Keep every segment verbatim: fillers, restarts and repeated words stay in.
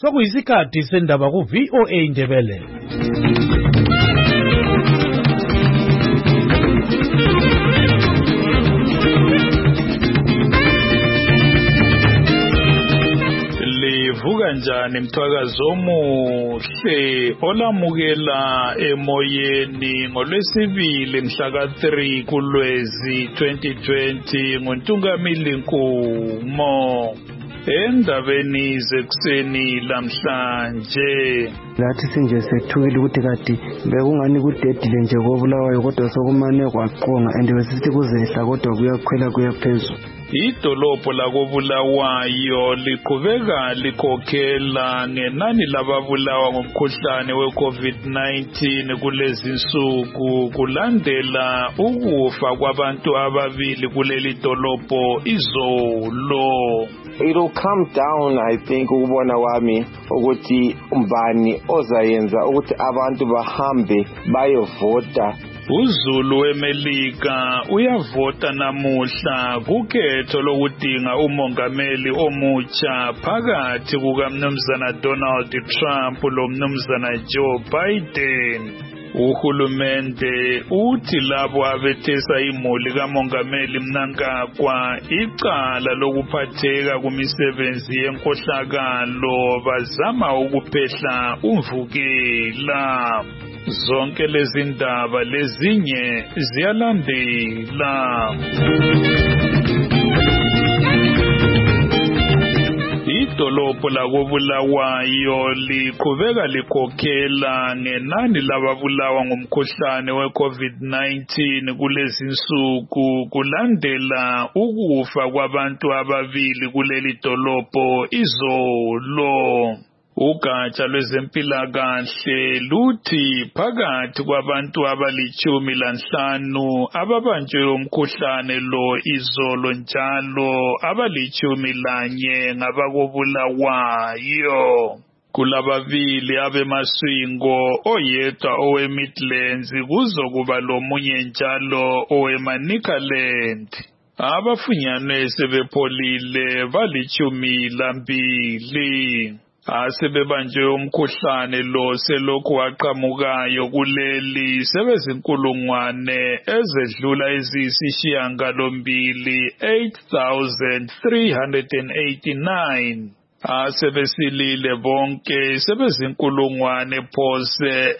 Sokuyisikhathi sendaba ku V O A Indebele. Livuka njani mthwakazi omuhle olamukela emoyeni ngolwesibili mhla ka three kuLwezi twenty twenty ngoNtungamili Nkumo. Endabeni zekuseni lamhlanje lathi sinje sethukile ukuthi kade bekungani kudedile nje kobulawayo kodwa sokumane kwaqonga andibesithi kuzehla kodwa kuyakhwela kuyaphezulu. Idolobho lakobulawayo liqhubeka likhokhela ngenani lababulawa ngomkhuhlane we-COVID nineteen kulezi nsuku kulandela ukufa kwabantu ababili kuleli dolobho izolo. It'll come down, I think, ukubona wami ukuthi umbani ozayenza ukuthi abantu bahambe bayovota. uZulu weMelika uyavota namuhla kukhetho lokudinga umongameli omutsha phakathi kukaMnumzana Donald Trump loMnumzana Joe Biden. Uhulumende uthi labo abethesa imuli kamongameli Mnangagwa icala lokuphatheka kumisebenzi yenkohlakalo bazama ukuphehla umvukela. Zonke lezi ndaba lezinye ziyalandela. Idolobho lakobulawayo liqhubeka likhokhela ngenani lababulawa ngomkhuhlane we-COVID nineteen kulezi nsuku kulandela ukufa kwabantu ababili kuleli dolobho izolo. Ugatsha lwezempilakahle luthi phakathi kwabantu abalichumi lanhlanu ababanjwe umkhuhlane lo izolo njalo abalichumi lanye ngabakobulawayo. Kulababili abemaswingo oyedwa oweMidlands kuzokuba lomunye njalo oweManicaland. Abafunyanwe sebepholile balichumi lambili. Asebebanjwe umkhuhlane lo selokhu waqhamukayo kuleli sebezinkulungwane ezedlula eziyisishiyagalombili eight thousand three hundred eighty-nine. Asebesilile bonke sebezinkulungwane phose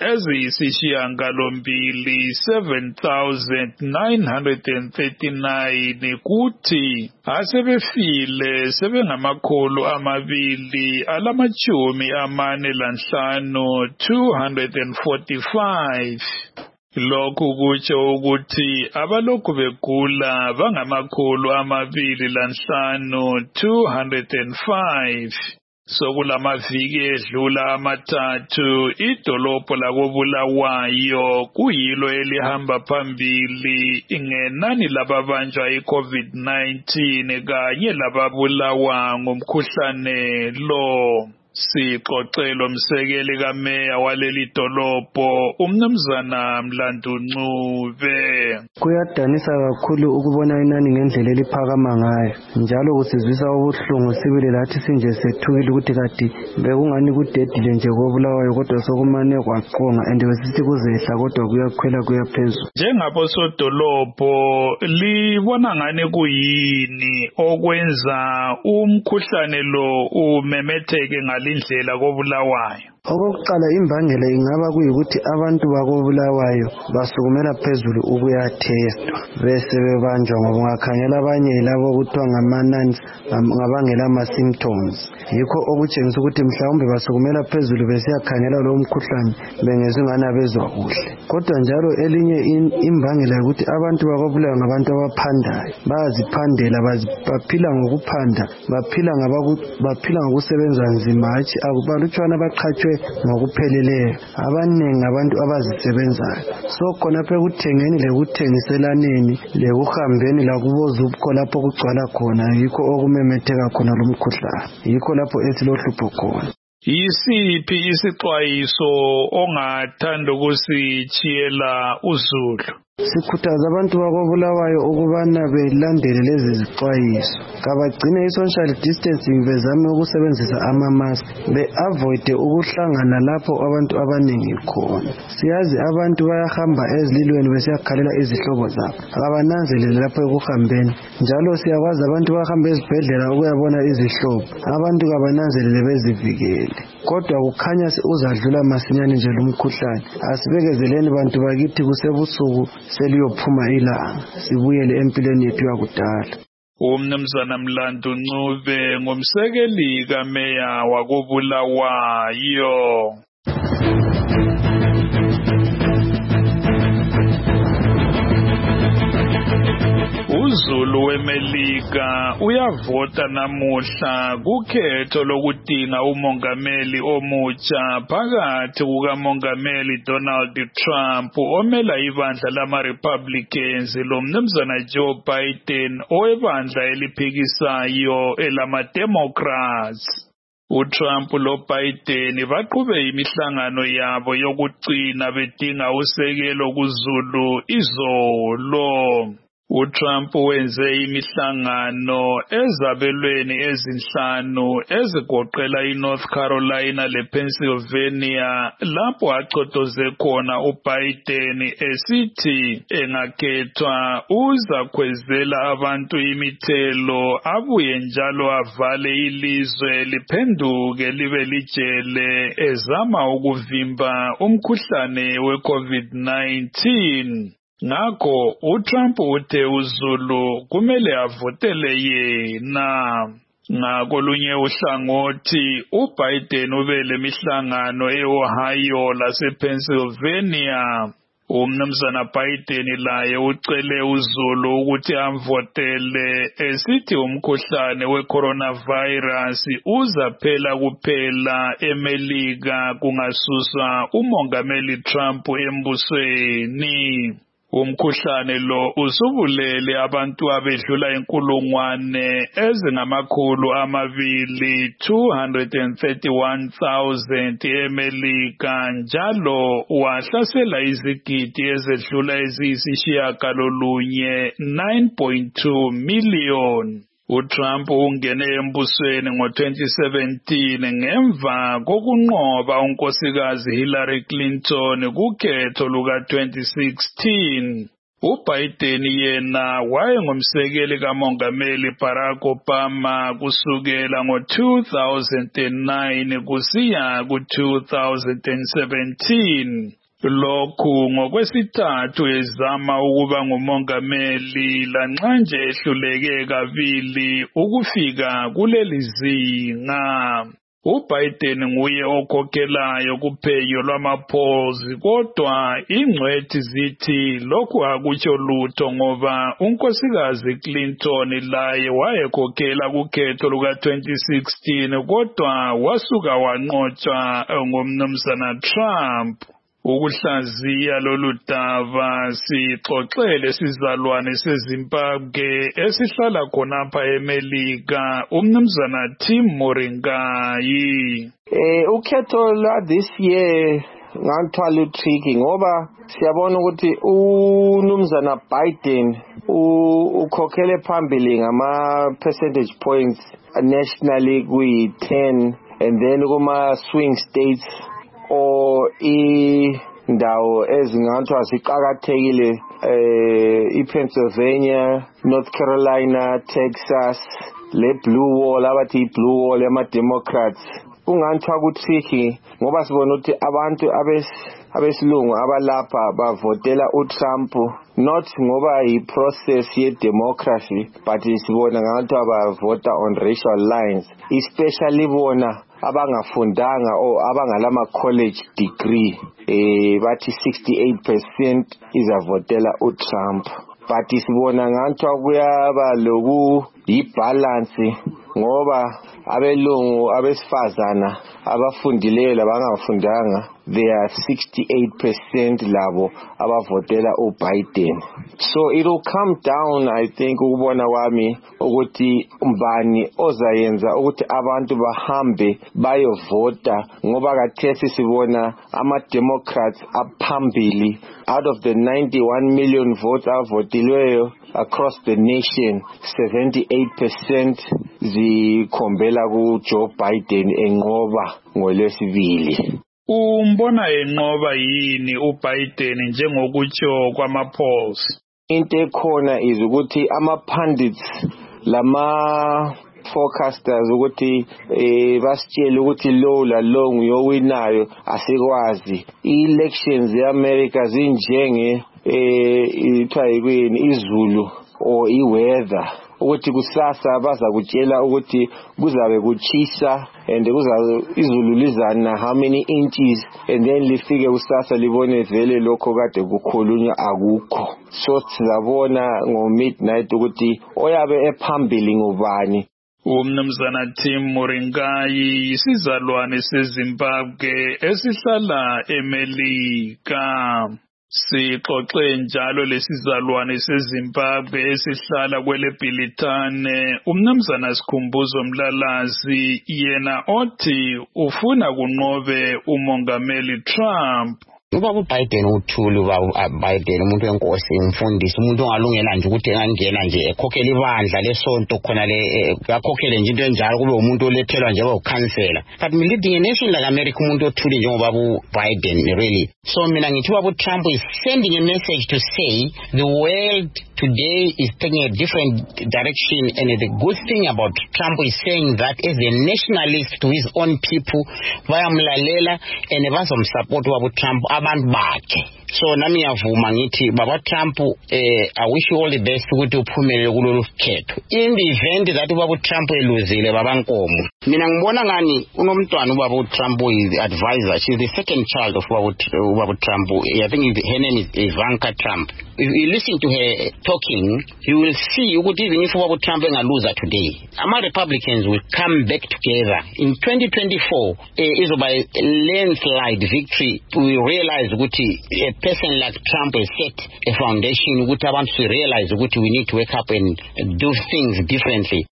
eziyisishiyagalombili seven thousand nine hundred thirty-nine kuthi asebefile sebengamakhulu amabili alamachumi amane lanhlanu two hundred forty-five. Lokhu kutsho ukuthi abalokhu begula bangamakhulu amabili lanhlanu two hundred five. Sokulamaviki edlula amathathu idolobho lakobulawayo kuyilo elihamba phambili ngenani lababanjwa i-COVID nineteen kanye lababulawa ngomkhuhlane lo. Sixoxelo msekeli kameya waleli dolobho uMnumzana Mlandu Ncube. Kuyadanisa kakhulu ukubona inani ngendlela eliphakama ngayo njalo kusizwisa ubuhlungu sibili lathi sinje sethukile ukuthi kade bekungani kudedile nje kobulawayo kodwa sokumane kwaqonga andibesithi kuzehla kodwa kuyakhwela kuyaphezulu. Njengabo sodolobho libona ngani kuyini okwenza umkhuhlane lo umemetheke indlela kobulawayo? Okokuqala imbangela ingaba kuyikuthi abantu bakobulawayo basukumela phezulu ukuyatestwa bese bebanjwa ngoba ungakhangela abanye labo kuthiwa ngamanani ngabangela ama-symptoms. Yikho okutshengisa ukuthi mhlawumbe basukumela phezulu besiyakhangela lo mkhuhlane bengezwe ngani abezwa kuhle. Kodwa njalo elinye imbangela ukuthi abantu bakobulawayo ngabantu abaphandayo, bayaziphandela, baphila ngokuphanda, baphila baphila ngokusebenza nzima, hatshi akubalutshwana abaqhatshwe ngokupheleleyo. Abaningi abantu abazisebenzayo. So khonapha ekuthengeni lekuthengiselaneni lekuhambeni lakubozubukho lapho kugcwala khona yikho okumemetheka khona lo mkhuhlane. Yikho lapho esilohlupho khona. Yisiphi isixwayiso ongathanda ukusitshiyela uZulu? Sikhuthaza abantu bakobulawayo ukubana belandele lezi zixwayiso. Kabagcine i-social distancing bezame ukusebenzisa ama-mask. Be-avoid ukuhlangana lapho abantu abaningi khona. Siyazi abantu bayahamba ezililweni besiyakhalela izihlobo zabo. Abananzelele lapho ekuhambeni. Njalo siyakwazi abantu bahamba ezibhedlela ukuyabona izihlobo. Abantu kabananzelele bezivikele. Kodwa kukhanya uzadlula masinyane nje lumkhuhlane. Asibekezeleni bantu bakithi kusebusuku seliyophuma ilanga. Sibuyele empilweni yethu yakudala. Umnumzana Mlandu Ncube ngumsekeli kameya wakobulawayo. uZulu weMelika uyavota namuhla kukhetho lokudinga umongameli omutsha phakathi kukamongameli Donald Trump omela ibandla lama-Republicans lomnumzana Joe Biden owebandla eliphikisayo elama-Democrats. uTrump loBiden baqhube imihlangano yabo yokugcina bedinga usekelo kuZulu izolo. uTrump wenze imihlangano ezabelweni ezinhlanu ezigoqela iNorth Carolina lePennsylvania lapho acotoze khona uBiden esithi engakhethwa uzakhwezela abantu imithelo abuye njalo avale ilizwe liphenduke libe lijele ezama ukuvimba umkhuhlane weCovid nineteen. Ngakho uTrump uthe uZulu kumele avotele yena. Ngakolunye uhlangothi uBiden ube lemihlangano eOhio lasePennsylvania. Umnumzana Biden laye ucele uZulu ukuthi amvotele esithi umkhuhlane weCoronavirus uzaphela kuphela eMelika kungasuswa umongameli Trump embusweni. Umkhuhlane lo usubulele abantu abedlula inkulungwane ezingamakhulu amabili two hundred thirty-one thousand eMelika njalo wahlasela izigidi ezedlula eziyisishiyagalolunye nine point two million. uTrump ungene embusweni ngo-twenty seventeen ngemva kokunqoba unkosikazi Hillary Clinton kukhetho luka-twenty sixteen. uBiden yena wayengumsekeli kamongameli Barack Obama kusukela ngo-two thousand nine kusiya ku-two thousand seventeen. Lokhu ngokwesithathu ezama ukuba ngumongameli lanxa nje ehluleke kabili ukufika kuleli zinga. uBiden nguye okhokhelayo kuphenyo lwama-polls kodwa ingcwethi zithi lokhu akutsho lutho ngoba unkosikazi Clinton laye wayekhokhela kukhetho luka-twenty sixteen kodwa wasuka wanqotshwa ngumnumzana Trump. Ukuhlaziya lolu daba sixoxele sizalwane seZimbabwe esihlala khonapha eMelika umnumzana Tim Moringai. Eh ukhetho la this year ngantwala tricky ngoba siyabona ukuthi umnumzana Biden ukhokhele phambili ngama percentage points nationally kuyi ten and then kuma swing states o indawo ezingathwa ziqhakathekile eh iPennsylvania, North Carolina, Texas, le blue wall abathi iblue wall yama Democrats ungathwa kutricky ngoba sibona ukuthi abantu abes abesilungu abalapha bavotela uTrump not ngoba iprocess ye democracy but sibona ngathi abavota on racial lines, especially bona abangafundanga o abangalama college degree eh bathi sixty-eight percent izavotela uTrump. But sibona ngathi kuyaba loku ibalance ngoba abelungu abesifazana abafundileyo labangafundanga they are sixty-eight percent labo abavotela uBiden. So it will come down, I think, ukubona kwami ukuthi umbani ozayenza ukuthi abantu bahambe bayovota ngoba kathesi sibona ama Democrats aphambili. Out of the ninety-one million votes avotilweyo across the nation, seventy-eight percent zikhombela ku Joe Biden enqoba ngolwesibili. Umbona enqoba yini uBiden njengokutsho kwama-polls? Into ekhona is ukuthi ama-pundits lama forecasters ukuthi eh basitshela ukuthi lo la lo nguyowinayo asikwazi. I-elections e-America zinjenge eh ithwa yini izulu or i-weather ukuthi kusasa baza kutshela ukuthi kuzabe kuchisa and kuza izulu lizana how many inches and then lifike kusasa libone vele lokho kade kukhulunywa akukho. So sizabona ngo midnight ukuthi oyabe ephambili ngubani. Umnumzana Tim Moringai isizalwane seZimbabwe esihlala eMelika. Sixoxe njalo lesizalwane seZimbabwe esihlala kwele Bhilitane umnumzana Sikhumbuzo Mlalazi yena othi ufuna kunqobe umongameli Trump. Ubaba uBiden uthuli ubaba uBiden umuntu wenkosi umfundisi umuntu ongalungela nje ukuthi engangena nje ekhokhela ibandla lesonto khona le yakhokhele nje into enjalo kube umuntu olethelwa nje ukukhansela. But we leading a nation like America umuntu othuli njengobaba uBiden really. So mina ngithi ubaba uTrump is sending a message to say the world today is taking a different direction, and the good thing about Trump is saying that as a nationalist to his own people bayamlalela and bazomsupport ubaba uTrump abantu bakhe. So nami yavuma ngithi baba Trump eh I wish you all the best ukuthi uphumelele kulolu khetho. In the event that ubaba Trump eluzile baba Nkomo, mina ngibona ngani unomntwana ubaba Trump is advisor. She's the second child of ubaba Trump. I think her name is Ivanka Trump. If you listen to her talking, you will see ukuthi even if ubaba Trump engaluza today, ama Republicans will come back together in twenty twenty-four. Eh izoba landslide victory. We realize ukuthi a person like Trump has set a foundation ukuthi abantu to realize ukuthi we need to wake up and do things differently.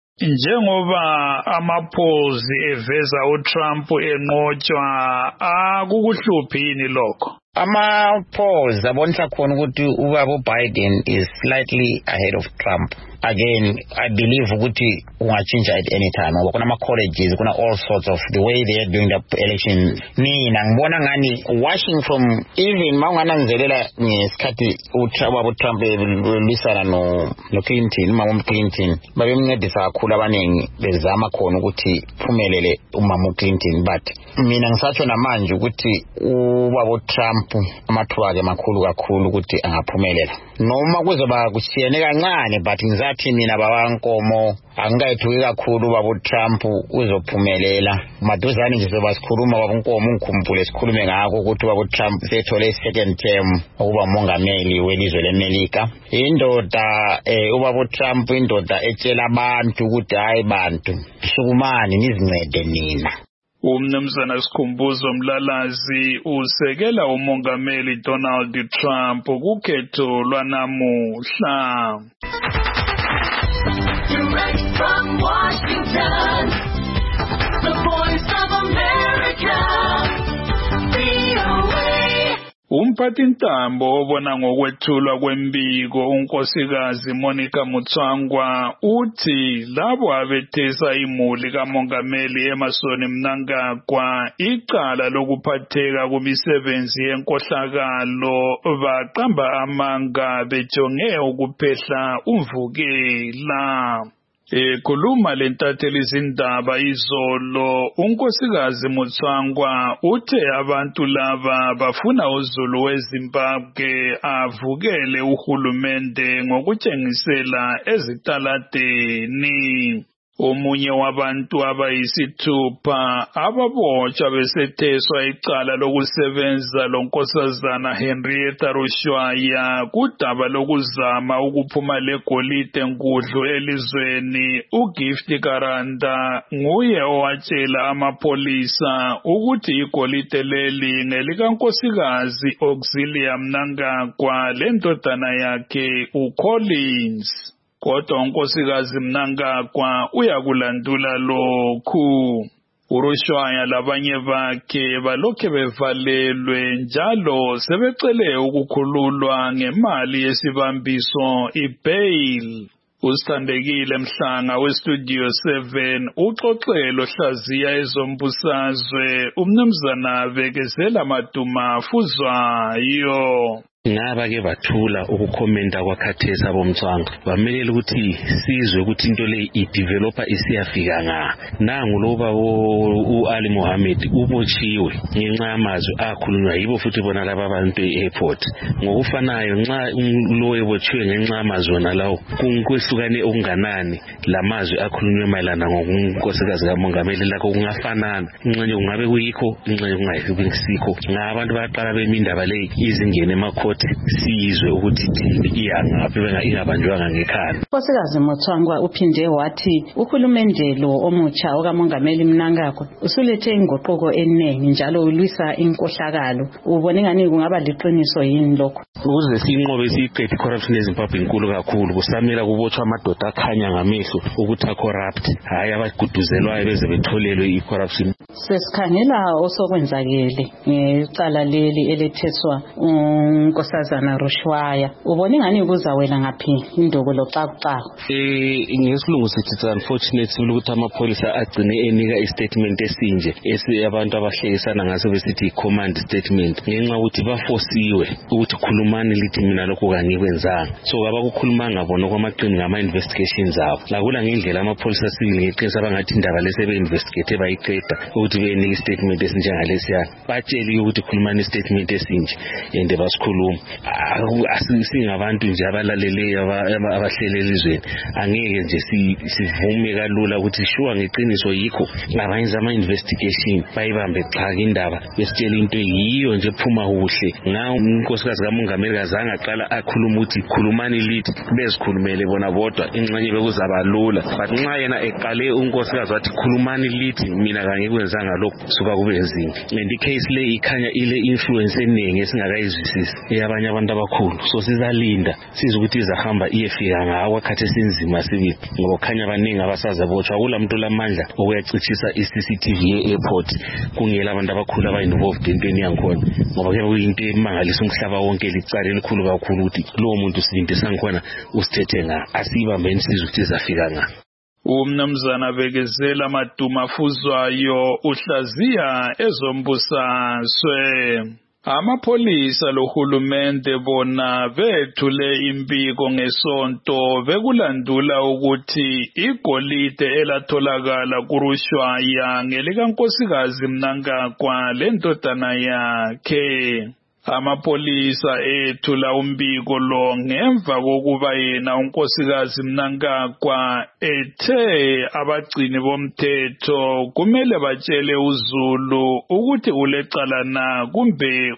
Njengoba ama-polls eveza uTrump enqotshwa akukuhluphi yini lokho? Ama-polls abonisa khona ukuthi ubaba uBiden is slightly ahead of Trump. Again, I believe ukuthi ungachinja at any time. Ngoba kuna ama-colleges, kuna all sorts of the way they are doing the elections. Mina ngibona ngani watching from even maungananzelela ngesikhathi ubaba uTrump belisana no no Clinton, umama Clinton, babemncedisa kakhulu abaningi bezama khona ukuthi phumelele umama Clinton, but mina ngisatsho namanje ukuthi ubaba uTrump amathuba akhe makhulu kakhulu ukuthi angaphumelela. Noma kuzoba kusiyene kancane but ngizathi mina baba Nkomo angayithuki kakhulu ubaba uTrump uzophumelela. Maduzane nje soba sikhuluma baba Nkomo ngikhumbule sikhulume ngakho ukuthi ubaba uTrump sethole second term ukuba mongameli welizwe leMelika. Indoda eh ubaba uTrump indoda etshela abantu ukuthi hayi bantu sukumani nizincede nina. Umnumzana Sikhumbuzo Mlalazi usekela umongameli Donald Trump kukhetho lwanamuhla. Direct from Washington, the Voice of America, V O A. Umphathintambo obona ngokwethulwa kwembiko unkosikazi Monica Mutswangwa uthi labo abethesa imuli kamongameli Emmerson Mnangagwa icala lokuphatheka kumisebenzi yenkohlakalo baqamba amanga bejonge ukuphehla umvukela. Ekhuluma lentatheli izindaba izolo unkosikazi Mutswangwa uthe abantu laba bafuna uZulu weZimbabwe avukele uhulumende ngokutshengisela ezitaladeni. Omunye wabantu abayisithupha ababotshwa besetheswa icala lokusebenza lonkosazana Henrietta Rushwaya kudaba lokuzama ukuphuma legolide nkudlu elizweni. uGift Karanda nguye owatshela amapolisa ukuthi igolide leli ngelikankosikazi Auxilia Mnangagwa lendodana yakhe uCollins. Kodwa unkosikazi Mnangagwa uyakulandula lokhu. uRushwaya labanye bakhe balokhe bevalelwe njalo sebecele ukukhululwa ngemali yesibambiso ibail. Usithandekile Mhlanga westudio seven uxoxelo hlaziya ezombusazwe umnumzana Bekezela Maduma Fuzwayo. Ngaba ke bathula ukukhomenta kwakhathesi abomtswanga bamelela ukuthi sizwe ukuthi into le ideveloper isiyafika nga nangu loba uAli Mohammed ubotshiwe ngenxa yamazwi akhulunywa yibo futhi bona laba abantu e-airport. Ngokufanayo nxa lo ebotshiwe ngenxa yamazwi nalawo kunkwesukane okunganani lamazwi akhulunywe mayelana ngonkosikazi kamongameli lakho kungafanana. Inxenye kungabe kuyikho inxenye kungayisikho ngabantu bayaqala bemindaba le izingene emakho sizwe ukuthi iyangaphi benga ingabanjwanga ngekhaya. Nkosikazi Motswangwa uphinde wathi uhulumende lo omutsha okamongameli Mnangagwa usulethe ingoqoko eningi njalo ulwisa inkohlakalo. Ubone ngani kungaba liqiniso yini lokho? Ukuze sinqobe siqede corruption eZimbabwe inkulu kakhulu kusamela kubotshwa amadoda akhanya ngamehlo ukuthi corrupt hayi abaguduzelwayo beze betholelwe icorruption. Sesikhangela osokwenzakele ngecala leli eletheswa unkosazana Rushwaya. Ubone ngani kuzawela ngaphi induku loxakuxaku? Eh ngesilungu sithi it's unfortunate ukuthi amapolisa agcine enika istatement esinje esi abantu abahlekisana ngaso besithi command statement ngenxa ukuthi bafosiwe ukuthi khulumani lithi mina lokho kangikwenzanga. So abakukhulumanga bona kwamaqini ngama investigations abo. Lakula ngendlela amapolisa sibili ngeqiniso abangathi indaba lese be investigate bayiqeda ukuthi benika istatement esinjengalesiya. Batshela ukuthi khulumani istatement esinje ende basikhuluma. Asingabantu nje abalaleleyo abahlelele elizweni. Angeke nje sivume kalula ukuthi shuwa ngeqiniso yikho ngabenza ama investigation bayibambe xaka indaba besitshela into yiyo nje phuma kuhle. Nga unkosikazi kamongameli kazange aqala akhuluma ukuthi khulumani lithi bezikhulumele bona bodwa inxenye bekuzaba lula. But nxa yena eqale unkosikazi wathi khulumani lithi mina kangikwenzanga lokho suka kube nzima. And icase le ikhanya ile influence eningi esingakayizwisisi eyabanye abantu abakhulu. So sizalinda sizokuthi izahamba iyefika ngawa khathe sinzima sibili ngoba khanya abaningi abasazabotshwa kulamuntu lamandla okuyacicisa iC C T V e-airport kungela abantu abakhulu aba-involved entweni yankhona ngoba ke kuyinto emangalisa umhlaba wonke licala elikhulu kakhulu ukuthi lowo muntu sizinto sankhona usithethe nga asibambeni sizokuthi izafika nga. Umnumzana Bekezela Maduma Fuzwayo uhlaziya ezombusazwe. Amapolisa lohulumende bona bethule impiko ngesonto bekulandula ukuthi igolide elatholakala kuRushwaya ngelikankosikazi Mnangagwa lendodana yakhe. Amapolisa ethula umbiko lo ngemva kokuba yena unkosikazi Mnangagwa ethe abagcini bomthetho kumele batshele uZulu ukuthi ulecala na kumbe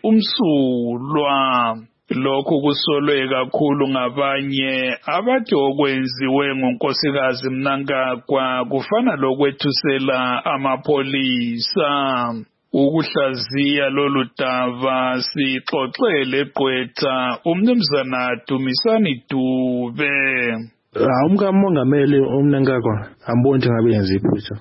umsulwa. Lokhu kusolwe kakhulu ngabanye abathi okwenziwe ngunkosikazi Mnangagwa kufana lokwethusela amapolisa. Ukuhlaziya lolu daba sixoxele Gqwetha umnumzana Dumisani Dube. Umkamongameli uMnangagwa amboni ngabe yenza iphutha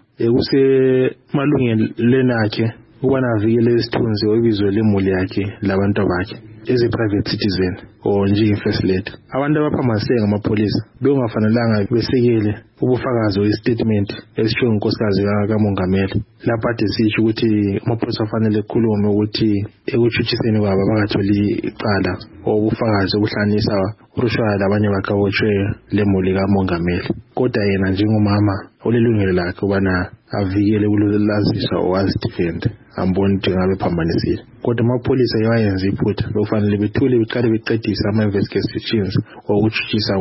ekusemalungelo akhe ukubana avikele isithunzi obizwe lemuli yakhe labantu bakhe as a private citizen or nje first lady. Abantu abaphamaseka ngamapolisa bekungafanelanga besekele ubufakazi oistatement esisho unkosikazi kamongameli. Lapha ade sisho ukuthi amapolisa afanele ekhulume ukuthi ekuchuchiseni kwabo bangatholi icala obufakazi obuhlanisa uRushwaya labanye bakabotshwe lemuli kamongameli. Kodwa yena njengomama olelungelo lakhe ubana avikele kulolazisa owazidefend amboni ukuthi ngabe phambanisile. Kodwa amapolisa yayenza iphutha kufanele bethule beqale beqedisa ama investigations okuchuchisa kwabo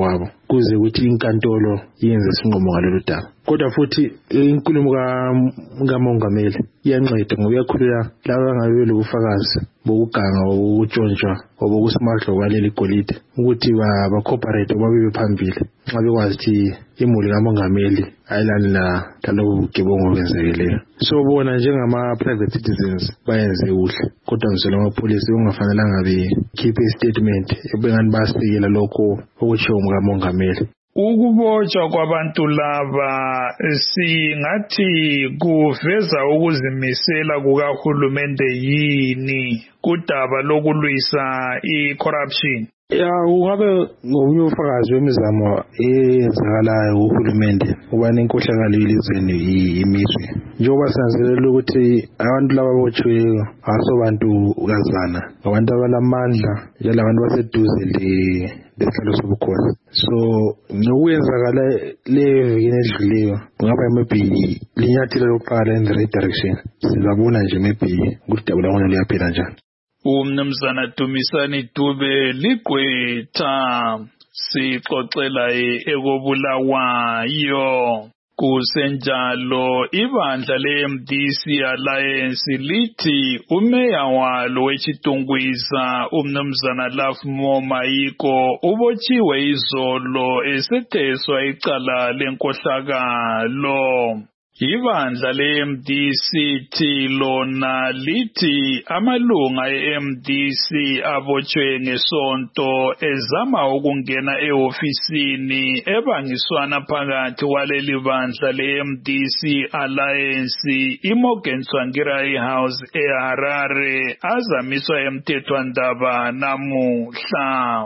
kuze ukuthi inkantolo yenze isinqumo ngalolu daba. Kodwa futhi inkulumo kaMongameli iyanceda ngoba iyakhulula laba ngabe lobufakazi bokuganga obutshontshwa obokusimahlo kwaleli golide ukuthi ba cooperate babe phambili nxa bekwazi ukuthi imuli kaMongameli ayilani la lalobu bugebengu obenzekeleyo. So bona njengama private citizens bayenze kuhle, kodwa ngisho lamapolisi kungafanelanga bekhiphe istatement ebengani basikela lokho okutshiwo ngukaMongameli. Ukubotshwa kwabantu laba singathi kuveza ukuzimisela kukahulumende yini kudaba lokulwisa i-corruption? Ya, ungabe ngobunye ubufakazi bemizamo eyenzakalayo uhulumende ubani inkohlakalo yelizweni imizwe. Njengoba sinanzelela ukuthi abantu laba botshiweyo asobantu kazana, abantu abalamandla njalo abantu baseduze lesihlalo sobukhosi. So ngokuyenzakala leyo vikini edluleyo kungaba maybe linyathelo lokuqala in the right direction. Sizabona nje maybe ukuthi daba lakhona liyaphela njani. Umnumzana Dumisani Dube ligqwetha sixoxela ekobulawayo. Kusenjalo ibandla le-M D C Alliance lithi umeya walo weChitungwiza umnumzana Lafmo Maiko ubotshiwe izolo esetheswa icala lenkohlakalo. Ibandla le-M D C thi lona lithi amalunga e-M D C abotshwe ngesonto ezama ukungena ehofisini ebangiswana phakathi kwaleli bandla le-M D C Alliance iMorgan Tsvangirai House eHarare azamiswa emthethwandaba namuhla.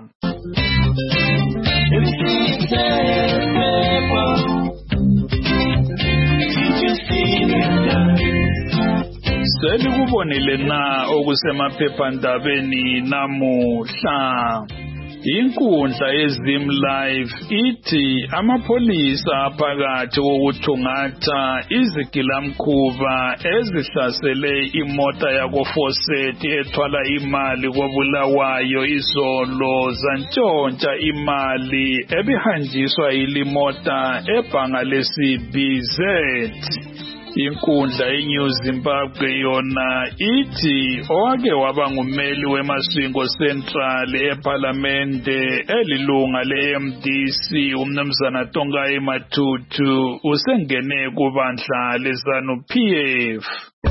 Selikubonile na okusemaphephandabeni namuhla. Inkundla yeZim Live ithi amapholisa phakathi kokuthungatha izigilamkhuba ezihlasele imota yakoFawcett ethwala imali kobulawayo izolo zantshontsha imali ebihanjiswa yilimota ebhanga lesi-B Z. Inkundla yeNew Zimbabwe yona ithi owake waba ngumeli weMasvingo Central eParliamente elilunga le-M D C umnumzana Tongai Matutu usengene kubandla leZANU-P F.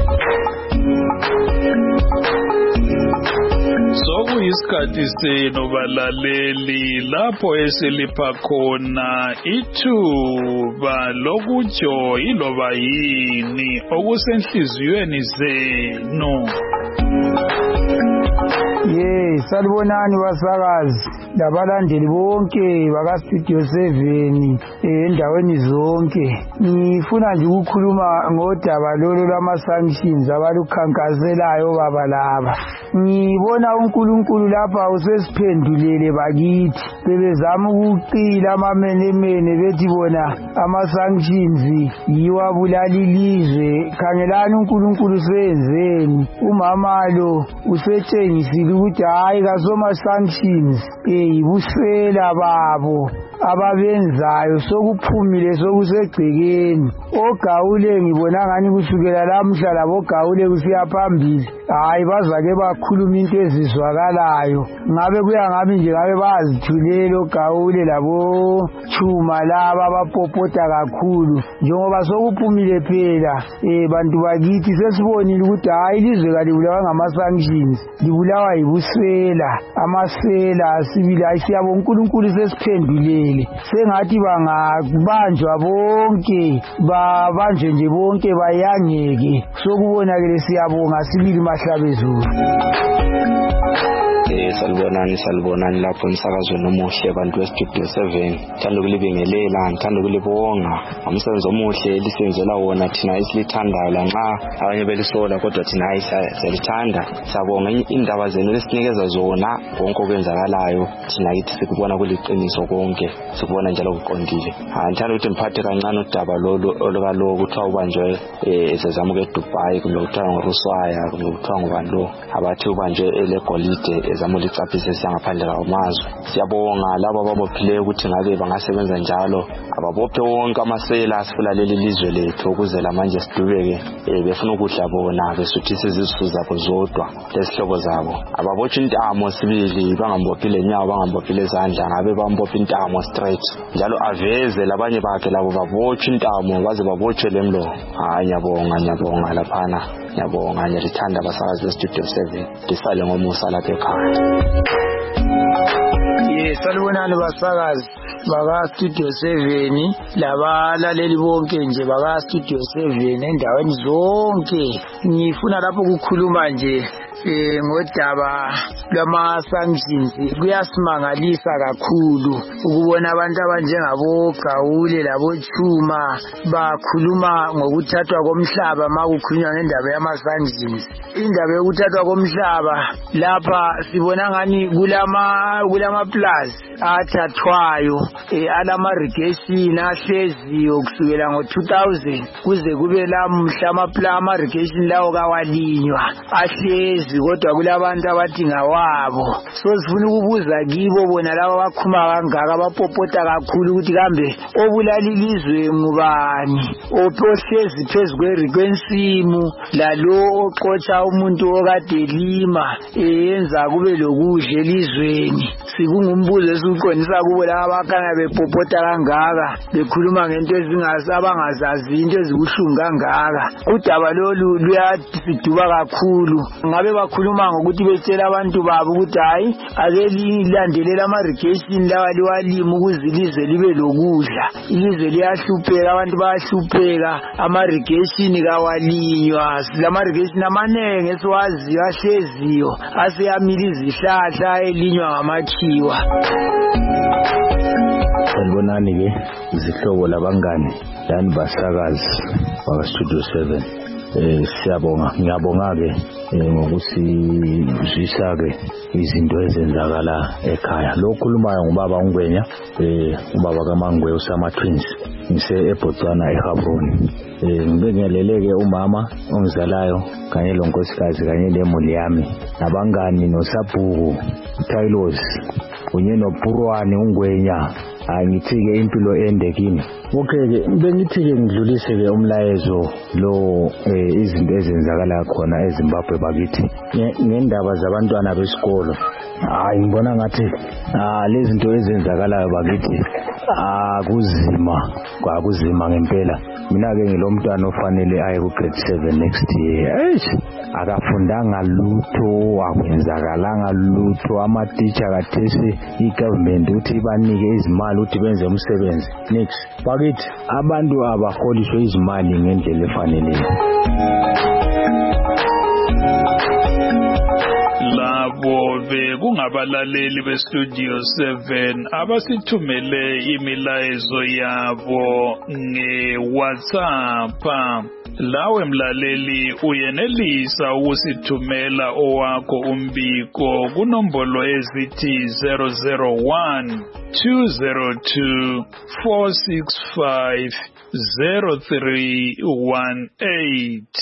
Sokuyisikhathi senu balaleli lapho esilipha khona ithuba lokutsho iloba yini okusenhliziyweni zenu. Ye, salibonani basakazi labalandeli bonke baka Studio seven endaweni zonke. Ngifuna nje ukukhuluma ngodaba lolo lama sanctions abalukhankaselayo baba laba. Ngibona uNkulunkulu lapha usesiphendulele bakithi. Bebezama ukuqila amamenemene bethi bona ama sanctions yiwabulala ilizwe. Khangelani uNkulunkulu senzeni. Umama lo usethengisile ukuthi hayi kasoma sanctions eyibusela babo ababenzayo sokuphumile sokusegcekeni. Ogawule ngibona ngani kusukela lamhla labo Gawule kusiya phambili hayi bazake bakhuluma into ezizwakalayo. Ngabe kuya ngabe nje ngabe bazithulela oGawule labo Chuma laba abapopota kakhulu njengoba sokuphumile phela eh bantu bakithi sesibonile ukuthi hayi ilizwe kalibulawa ngama sanctions libulawa yibusela amasela asibili ayisiyabo uNkulunkulu sesiphendulele sengathi bangabanjwa bonke babanjwe nje bonke bayangeke sokubonakele siyabonga sibili mahlabezulu. Eh salibonani salibonani lapho emsakazweni omuhle abantu weStudio seven. Thanda ukulibingelela, ngithanda ukulibonga umsebenzi omuhle lisenzela wona thina esilithandayo lanxa abanye belisola kodwa thina ayisayithanda. Siyabonga indaba zenu lesinikeza zona konke okwenzakalayo thina yithi sikubona kuliqiniso konke sikubona njalo kuqondile. Ngithanda ukuthi mphathe kancane udaba lolu olukalo kuthiwa ubanjwe esezamuke eDubai kumbe kuthiwa ngoRuswaya kumbe kuthiwa ngobani lo abathi ubanjwe elegolide sizama ulicaphisa siyangaphandle kwamazwe. Siyabonga labo ababophileyo ukuthi ngabe bangasebenza njalo, ababophe wonke amasela asifula leli lizwe lethu ukuze lamanje sidubeke befuna ukudla bona besuthisa izisu zabo zodwa lesihlobo zabo. Ababothe intamo sibili, bangambophile inyawo, bangambophile izandla, ngabe bambophe intamo straight. Njalo aveze labanye bakhe labo babothe intamo baze babothe lemlo. Hayi nyabonga nyabonga laphana. Nyabonga ngiyalithanda abasakazi beStudio seven. Disale ngomusa lapha ekhaya. Yes, salibonani basakazi baka Studio seven, labalaleli bonke nje baka Studio seven endaweni zonke. Ngifuna lapho ukukhuluma nje eh ngodaba lwama sanctions. Kuyasimangalisa kakhulu ukubona abantu abanjengabo Gawule labo Chuma bakhuluma ngokuthathwa komhlaba makukhulunywa ngendaba yama sanctions. Indaba yokuthathwa komhlaba lapha sibona ngani kulama kulama plus athathwayo eh alama irrigation ahleziyo kusukela ngo two thousand kuze kube lamhla ama irrigation lawo kawalinywa ahlezi kodwa kulabantu abathi ngawabo. So sifuna ukubuza kibo bona laba bakhuma kangaka bapopota kakhulu ukuthi kambe obulala ilizwe ngubani, ophohlezi phezulu kwensimu lalo oqotsha umuntu okade lima eyenza kube lokudla elizweni. Sikungumbuzo esiqondisa kubo laba bakana bepopota kangaka bekhuluma ngento ezingasabangazazi into ezikuhlungu kangaka. Udaba lolu luyasiduba kakhulu. Ngabe bakhuluma ngokuthi betshela abantu babo ukuthi hayi ake lilandelela ama irrigation lawa liwalima ukuze ilizwe libe lokudla. Ilizwe liyahlupheka, abantu bayahlupheka, ama irrigation kawalinywa. Lama irrigation amanenge esiwaziyo ahleziyo aseyamila izihlahla elinywa ngamakhiwa. Sanibonani ke izihlobo labangani yani basakazi baka Studio seven. Eh siyabonga ngiyabonga ke ngokusizwisa ke izinto ezenzakala ekhaya. Lo khulumayo ngubaba uNgwenya, eh ubaba kaMangwe usama twins. Ngise eBotswana eHabroni. Eh ngibengeleleke umama ongizalayo kanye lonkosikazi kanye lemuli yami nabangani noSabhuku Tylos kunye noPurwane uNgwenya. Angithike impilo ende kini. Okay ke bengithi ke ngidlulise ke umlayezo lo izinto ezenzakala khona eZimbabwe bakithi ngendaba zabantwana besikolo. Hayi ngibona ngathi ah lezi zinto ezenzakala bakithi akuzima kwakuzima ngempela. Mina ke ngilomntwana ofanele aye ku grade seven next year. Eish akafundanga lutho, akwenzakalanga lutho. Ama teacher kathesi igovernment uthi banike izimali uthi benze umsebenzi. Next bakithi abantu abaholiswe izimali ngendlela efaneleyo. Labo bekungabalaleli beStudio seven abasithumele imilayezo yabo ngeWhatsApp. Lawe mlaleli uyenelisa ukusithumela owakho umbiko kunombolo ezithi zero zero one two zero two four six five zero three one eight.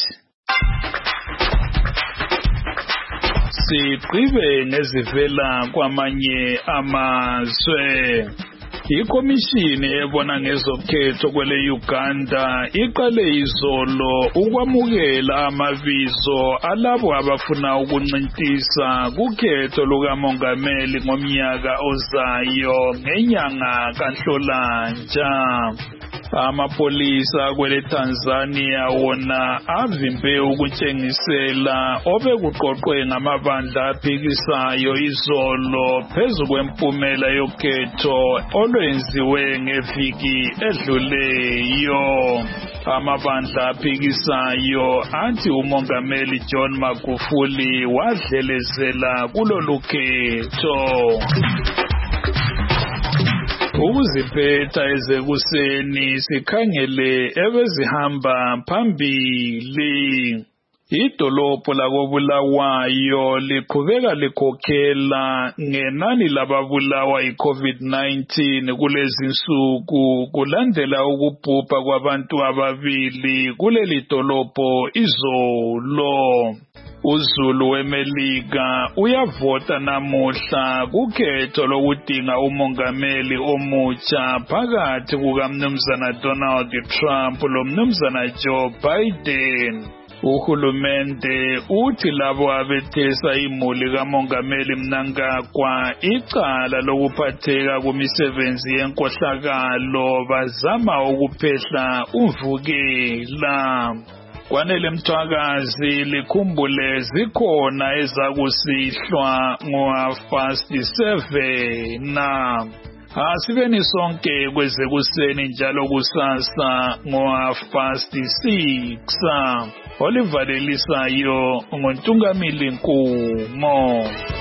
Siqibe nezivela kwamanye amazwe. Ikomishini ebona ngezokhetho kwele Uganda iqale izolo ukwamukela amabizo alabo abafuna ukuncintisa kukhetho lukamongameli ngomnyaka ozayo ngenyanga kaNhlolanja. Amapolisa kwele Tanzania wona avimbe ukutshengisela obekuqoqwe ngamabandla aphikisayo izolo phezu kwempumela yokhetho olwenziwe ngeviki edluleyo. Amabandla aphikisayo athi umongameli John Magufuli wadlelezela kulolu khetho. Ukuziphetha ezekuseni sikhangele ebezihamba phambili. Idolobho lakobulawayo liqhubeka likhokhela ngenani lababulawa iCovid nineteen kulezi nsuku kulandela ukubhubha kwabantu ababili kuleli dolobho izolo. uZulu weMelika uyavota namuhla kukhetho lokudinga umongameli omutsha phakathi kukaMnumzana Donald Trump loMnumzana Joe Biden. Uhulumende uthi labo abethesa imuli kamongameli Mnangagwa icala lokuphatheka kumisebenzi yenkohlakalo bazama ukuphehla uvukela. Kwanele Mthwakazi likhumbule zikhona ezakusihlwa ngo past seven na asibeni sonke kwezekuseni njalo kusasa ngo past six. Oliver Lelisayo nguntungamili Nkumo.